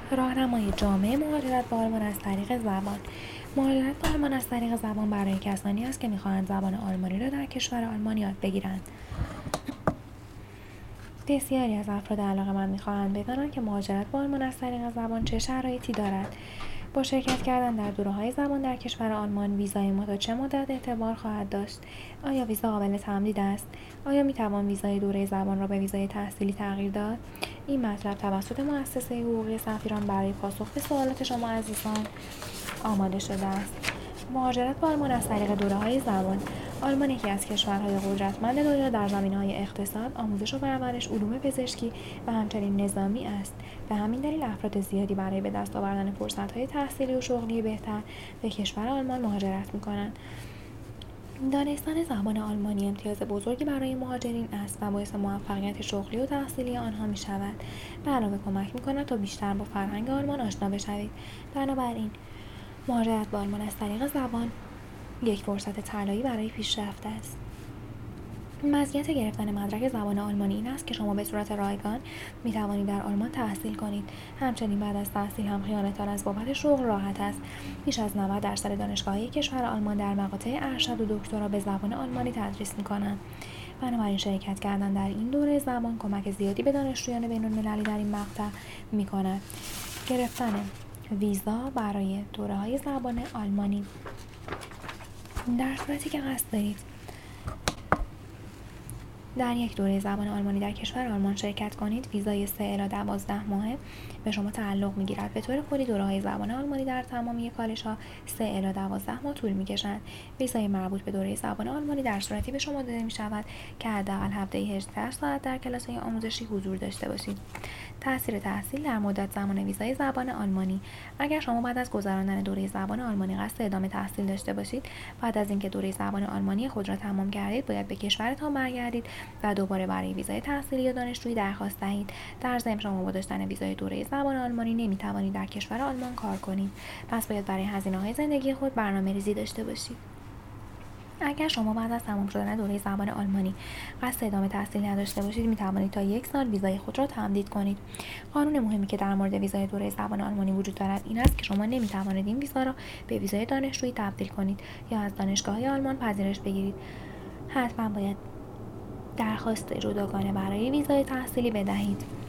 راهنمای جامع مهاجرت به آلمان از طریق زبان. مهاجرت به آلمان از طریق زبان برای کسانی است که می‌خواهند زبان آلمانی را در کشور آلمان یاد بگیرند. بسیاری از افراد علاقه‌مند می‌خواهند بدانند که مهاجرت به آلمان از طریق زبان چه شرایطی دارد. با شرکت کردن در دوره‌های زبان در کشور آلمان، ویزای ما تا چه مدت اعتبار خواهد داشت؟ آیا ویزا قابل تمدید است؟ آیا می‌توان ویزای دوره زبان را به ویزای تحصیلی تغییر داد؟ این مطلب توسط مؤسسه حقوقی سفیران برای پاسخ به سوالات شما عزیزان آماده شده است. مهاجرت به آلمان از طریق دوره‌های زبان. آلمان یکی از کشورهای قدرتمند دنیا در زمینه‌های اقتصاد، آموزش و پرورش، علوم پزشکی و همچنین نظامی است. به همین دلیل افراد زیادی برای به دست آوردن فرصت‌های تحصیلی و شغلی بهتر به کشور آلمان مهاجرت می‌کنند. دانستن زبان آلمانی امتیاز بزرگی برای مهاجرین است و باعث موفقیت شغلی و تحصیلی آنها می‌شود. به علاوه کمک می‌کند تا بیشتر با فرهنگ آلمان آشنا بشوید. بنابراین مهاجرت به آلمان از طریق زبان یک فرصت طلایی برای پیشرفت است. مزیت گرفتن مدرک زبان آلمانی این است که شما به صورت رایگان می توانید در آلمان تحصیل کنید. همچنین بعد از تحصیل هم خیانتان از بابت شغل راحت است. بیش از 90% دانشگاه‌های کشور آلمان در مقاطع ارشد و دکترا به زبان آلمانی تدریس می‌کنند. بنابراین شرکت کردن در این دوره زبان کمک زیادی به دانشجویان بین‌المللی در این مقطع می‌کند. گرفتن ویزا برای دوره‌های زبان آلمانی. در صورتی که قصد دارید در یک دوره زبان آلمانی در کشور آلمان شرکت کنید، ویزای 3 الی 12 ماهه به شما تعلق می‌گیرد. به طور کلی دوره‌های زبان آلمانی در تمامی کالج‌ها 3 الی 12 ماه طول می‌کشند. ویزای مربوط به دوره زبان آلمانی در صورتی به شما داده می‌شود که حداقل هفته‌ای 18 ساعت در کلاس‌های آموزشی حضور داشته باشید. تاثیر تحصیل در مدت زمان ویزای زبان آلمانی. اگر شما بعد از گذراندن دوره زبان آلمانی قصد ادامه تحصیل داشته باشید، بعد از اینکه دوره زبان آلمانی خود را تمام کردید، باید به کشورتان برگردید و دوباره برای ویزای تحصیلی یا دانشجویی درخواست دهید. در ضمن شما با داشتن ویزای دوره زبان آلمانی نمی‌توانید در کشور آلمان کار کنید. پس باید برای هزینه‌های زندگی خود برنامه‌ریزی داشته باشید. اگر شما بعد از تمام شدن دوره زبان آلمانی قصد ادامه تحصیل نداشته باشید، می توانید تا 1 سال ویزای خود را تمدید کنید. قانون مهمی که در مورد ویزای دوره زبان آلمانی وجود دارد این است که شما نمی توانید این ویزا را به ویزای دانشجویی تبدیل کنید یا از دانشگاه‌های آلمان پذیرش بگیرید. حتما باید درخواست جداگانه برای ویزای تحصیلی بدهید.